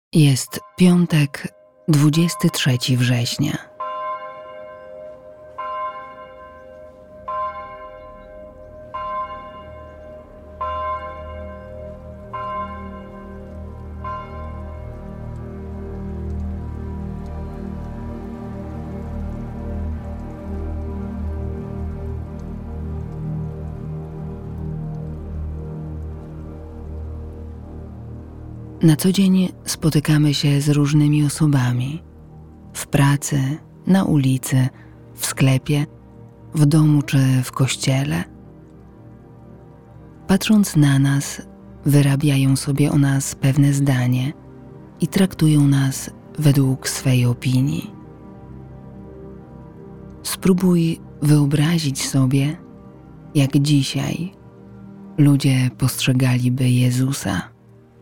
Jest piątek, 23 września. Na co dzień spotykamy się z różnymi osobami. W pracy, na ulicy, w sklepie, w domu czy w kościele. Patrząc na nas, wyrabiają sobie o nas pewne zdanie i traktują nas według swej opinii. Spróbuj wyobrazić sobie, jak dzisiaj ludzie postrzegaliby Jezusa.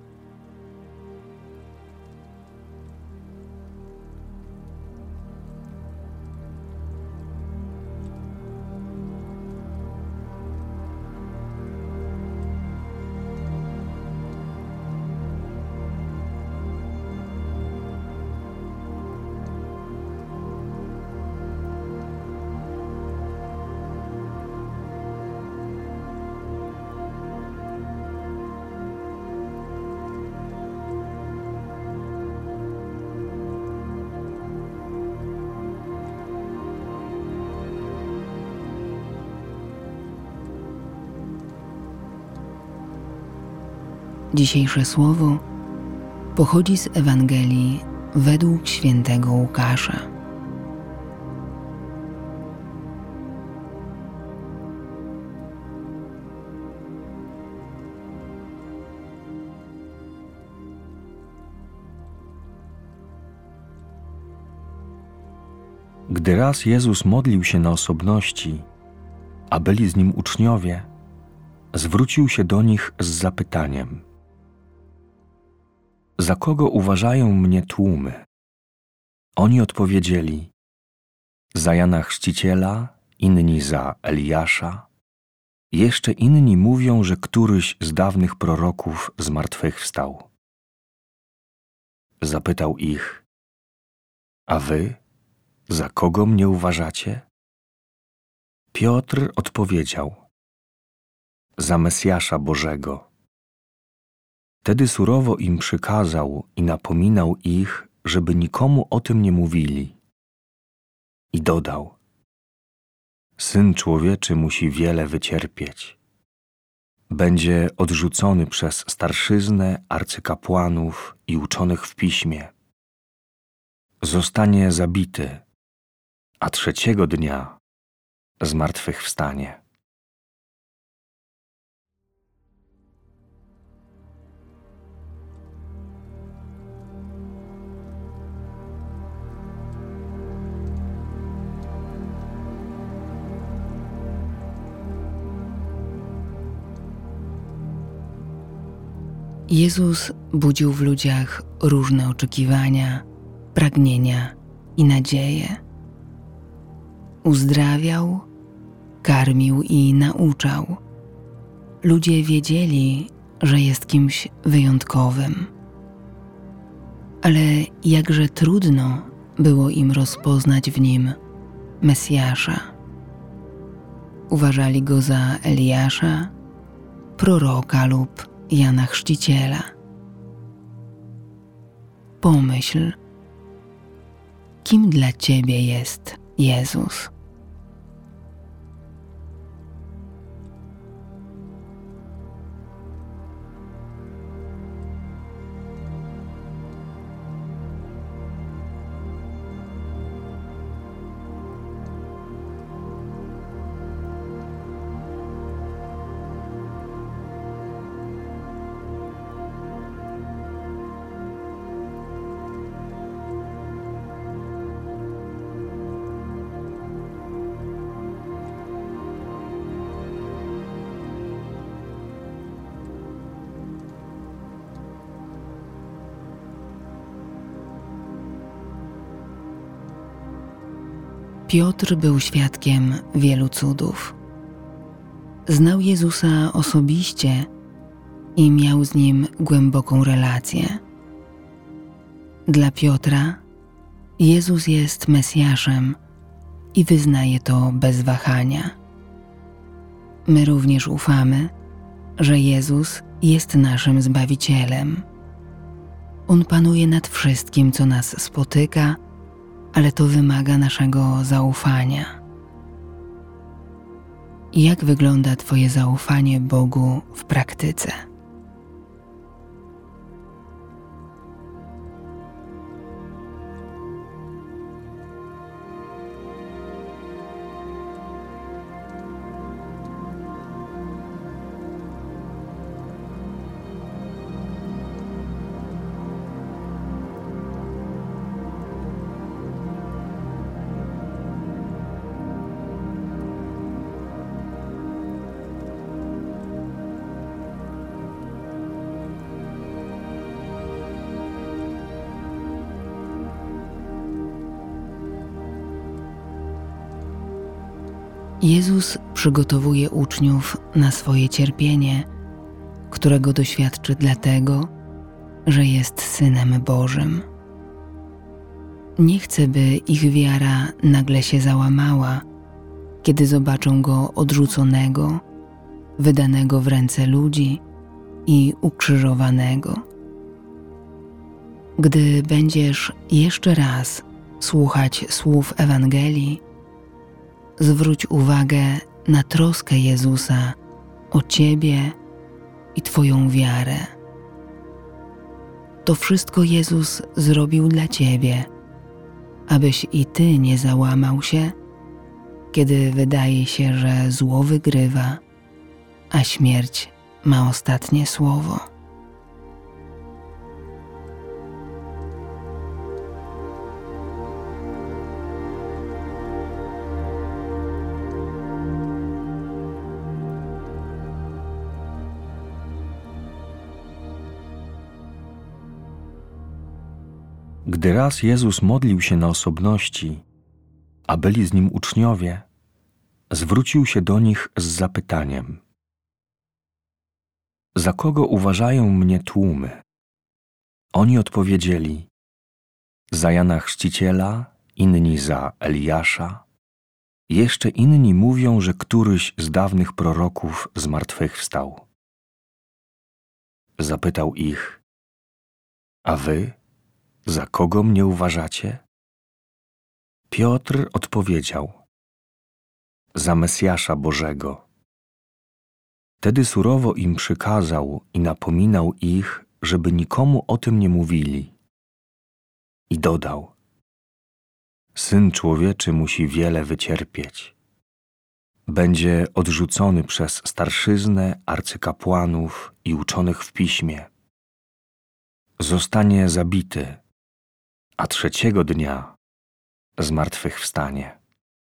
Dzisiejsze słowo pochodzi z Ewangelii według świętego Łukasza. Gdy raz Jezus modlił się na osobności, a byli z Nim uczniowie, zwrócił się do nich z zapytaniem: Za kogo uważają mnie tłumy? Oni odpowiedzieli: za Jana Chrzciciela, inni za Eliasza, jeszcze inni mówią, że któryś z dawnych proroków zmartwychwstał. Zapytał ich: a wy, za kogo mnie uważacie? Piotr odpowiedział: za Mesjasza Bożego. Wtedy surowo im przykazał i napominał ich, żeby nikomu o tym nie mówili. I dodał: Syn Człowieczy musi wiele wycierpieć. Będzie odrzucony przez starszyznę, arcykapłanów i uczonych w piśmie. Zostanie zabity, a trzeciego dnia zmartwychwstanie. Jezus budził w ludziach różne oczekiwania, pragnienia i nadzieje. Uzdrawiał, karmił i nauczał. Ludzie wiedzieli, że jest kimś wyjątkowym. Ale jakże trudno było im rozpoznać w nim Mesjasza. Uważali go za Eliasza, proroka lub Jana Chrzciciela. Pomyśl, kim dla Ciebie jest Jezus? Piotr był świadkiem wielu cudów. Znał Jezusa osobiście i miał z Nim głęboką relację. Dla Piotra Jezus jest Mesjaszem i wyznaje to bez wahania. My również ufamy, że Jezus jest naszym Zbawicielem. On panuje nad wszystkim, co nas spotyka, ale to wymaga naszego zaufania. Jak wygląda Twoje zaufanie Bogu w praktyce? Jezus przygotowuje uczniów na swoje cierpienie, którego doświadczy dlatego, że jest Synem Bożym. Nie chce, by ich wiara nagle się załamała, kiedy zobaczą Go odrzuconego, wydanego w ręce ludzi i ukrzyżowanego. Gdy będziesz jeszcze raz słuchać słów Ewangelii, zwróć uwagę na troskę Jezusa o Ciebie i Twoją wiarę. To wszystko Jezus zrobił dla Ciebie, abyś i Ty nie załamał się, kiedy wydaje się, że zło wygrywa, a śmierć ma ostatnie słowo. Gdy raz Jezus modlił się na osobności, a byli z Nim uczniowie, zwrócił się do nich z zapytaniem: Za kogo uważają mnie tłumy? Oni odpowiedzieli: za Jana Chrzciciela, inni za Eliasza, jeszcze inni mówią, że któryś z dawnych proroków zmartwychwstał. Zapytał ich: a wy? Za kogo mnie uważacie? Piotr odpowiedział: za Mesjasza Bożego. Wtedy surowo im przykazał i napominał ich, żeby nikomu o tym nie mówili. I dodał: Syn Człowieczy musi wiele wycierpieć. Będzie odrzucony przez starszyznę, arcykapłanów i uczonych w piśmie. Zostanie zabity, a trzeciego dnia zmartwychwstanie.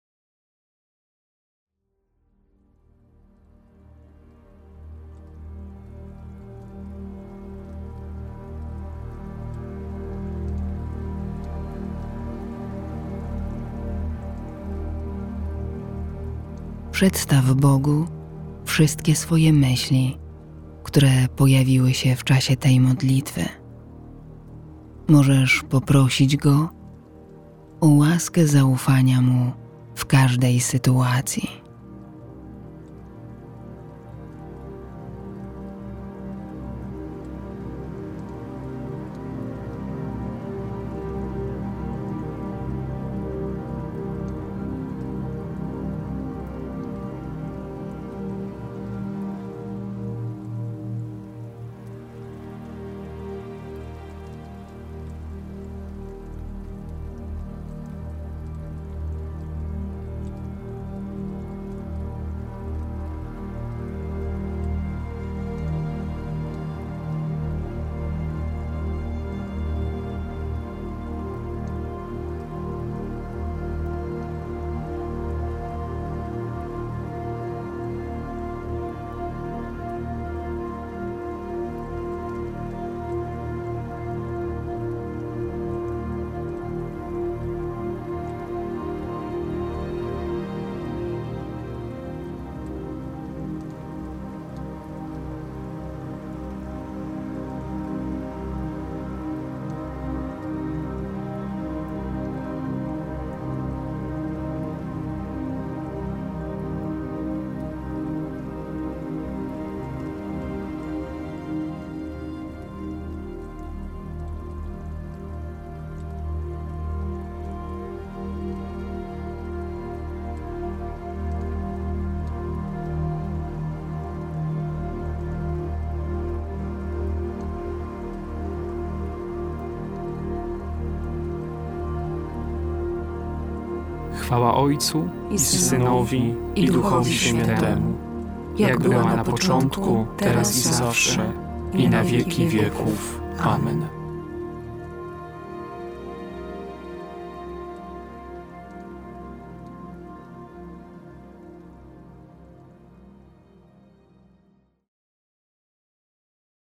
Przedstaw Bogu wszystkie swoje myśli, które pojawiły się w czasie tej modlitwy. Możesz poprosić Go o łaskę zaufania Mu w każdej sytuacji. Chwała Ojcu i Synowi, i Duchowi Świętemu, jak była na początku, teraz i zawsze, i na wieki wieków. Amen.